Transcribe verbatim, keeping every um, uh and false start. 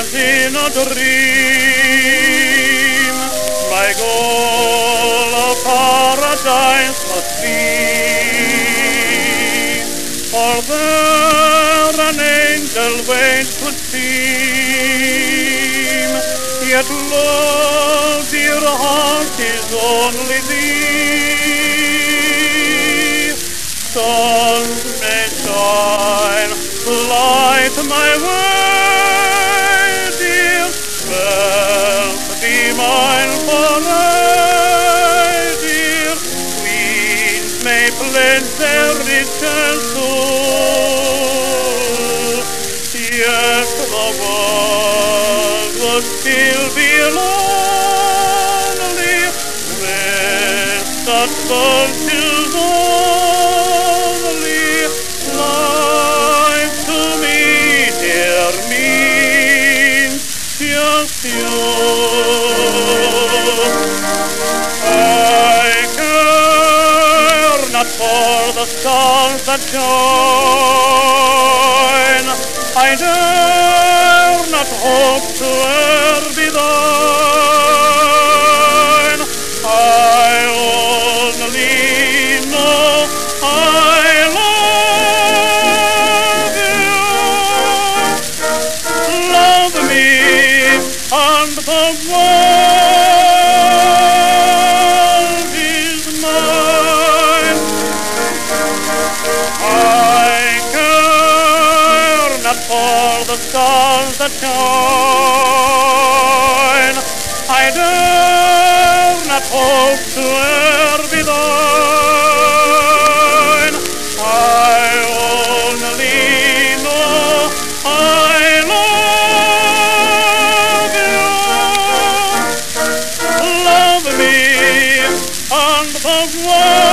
as in a dream, my goal of paradise must be. For there an angel waits would seem, yet lo, dear heart, is only thee. Stars may shine, light my way, dear, wealth be mine for aye, dear. Queens may pledge their riches soul, yet the world would still be lonely with such virtues only. Life to me, dear, means just you. I care not for the stars that shine, I dare not hope to e'er be thine. I only know I love you. Love me, and the world is mine. I care not for the stars that shine, I dare not hope to e'er be thine. I only know I love you. Love me, and the world